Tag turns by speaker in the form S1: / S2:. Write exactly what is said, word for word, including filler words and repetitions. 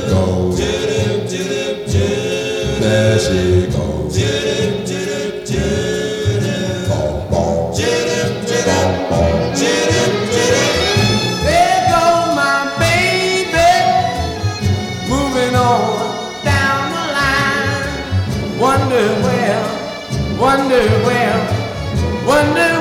S1: goes. There she goes. Boom, boom. Boom, boom.
S2: There goes my baby, moving on down the line. Wonder where, wonder where, wonder